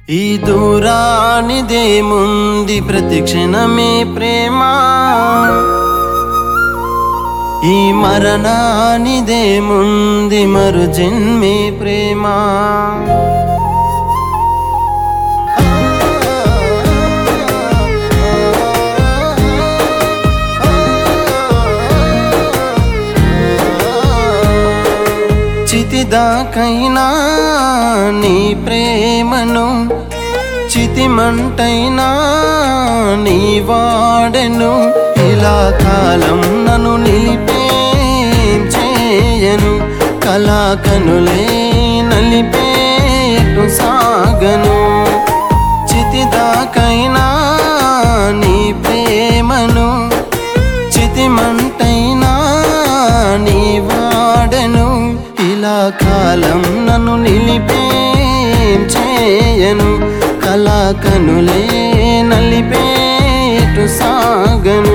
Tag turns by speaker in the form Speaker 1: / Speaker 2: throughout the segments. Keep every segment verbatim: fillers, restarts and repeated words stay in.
Speaker 1: ఈ దూరానిదేముంది ప్రతి క్షణమే ప్రేమ, ఈ మరణానిదేముంది మరు జన్మే ప్రేమ. చితిదాకైనా నీ ప్రేమను, చితిమంటైనా నీ వాడెను. ఇలా కాలం నన్ను నిలిపేం చేయను, కళా కనులే నలిపేటు సాగను. చితిదాకైనా నీ ప్రేమను, చితిమంటైనా నీ వాడెను. ఇలా కాలం నన్ను నిలిపేం చేయను, కళా కనులే నలిపేటు సాగను.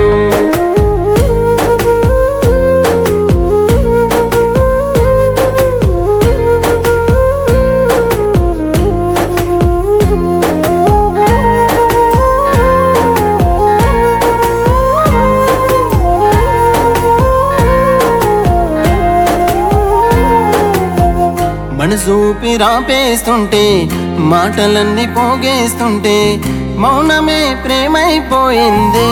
Speaker 1: మనసూపి రాపేస్తుంటే, మాటలన్నీ పోగేస్తుంటే, మౌనమే ప్రేమైపోయిందే.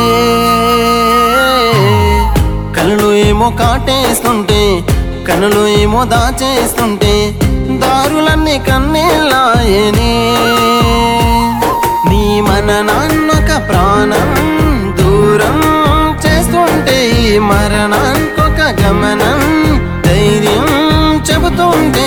Speaker 1: కళ్ళు ఏమో కాటేస్తుంటే, కనులు ఏమో దాచేస్తుంటే, దారులన్నీ కన్నీళ్ళాయనే. నీ మననాన్నొక ప్రాణం దూరం చేస్తుంటే, ఈ మరణానికొక గమనం ధైర్యం చెబుతుంటే,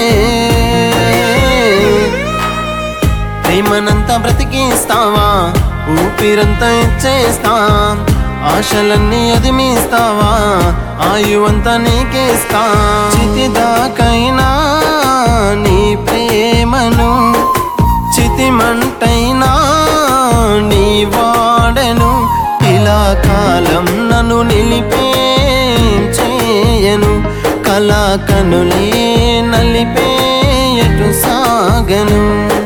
Speaker 1: ప్రేమనంతా బ్రతికిస్తావా, ఊపిరంతా ఇచ్చేస్తా, ఆశలన్నీ అదిమిస్తావా, ఆయువంతా నీకేస్తా. చితిదాకైనా నీ ప్రేమను, చితిమంటైనా నీ వాడెను. ఇలా కాలం నన్ను నిలిపేం చేయను, కళా కనులే నలిపేయటు సాగను.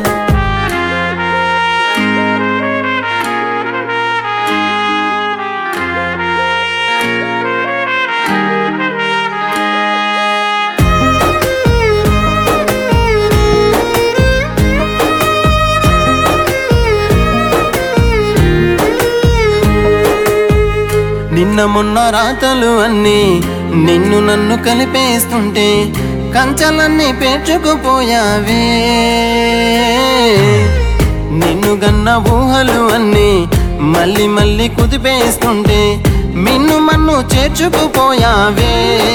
Speaker 1: నిన్న మొన్న రాతలు అన్నీ నిన్ను నన్ను కలిపేస్తుంటే, కంచెలన్నీ పేర్చుకుపోయావే. నిన్ను గన్న ఊహలు అన్నీ మళ్ళీ మళ్ళీ కుదిపేస్తుంటే, మిన్ను మన్ను చేర్చుకుపోయావే.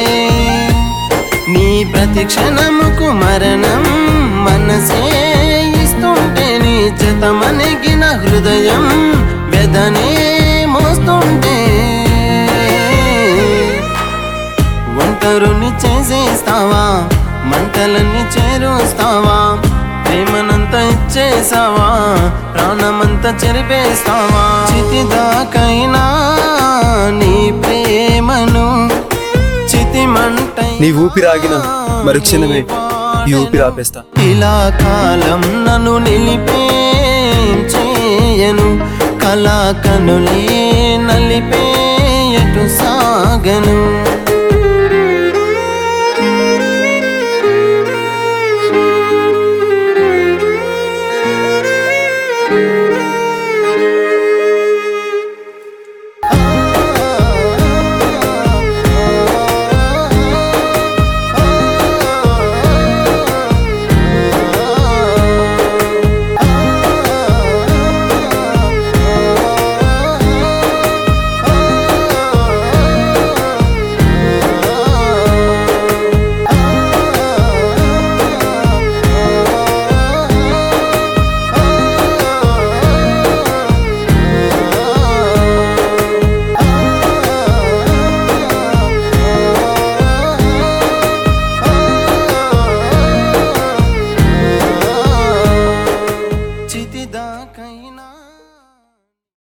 Speaker 1: నీ ప్రతి క్షణముకు మరణం మనసే ఇస్తుంటే, నీ జతమణిగిన హృదయం వెదనే మోస్తుంటే, ఒంటరుని చేసేస్తావా, మంటలన్నీ చేరుస్తావా, ప్రేమనంతా ఇచ్చేసావా, ప్రాణమంతా చెరిపేస్తావా. చితిదాకైనా నీ ప్రేమను, చితిమంటై
Speaker 2: నీ ఊపిరాగిన మరుక్షణమే ఈ ఊపిరి ఆపేస్తా.
Speaker 1: ఇలా కాలం నన్ను నిలిపేం చేయను, కళా కనులే నలిపేయటు సాగను.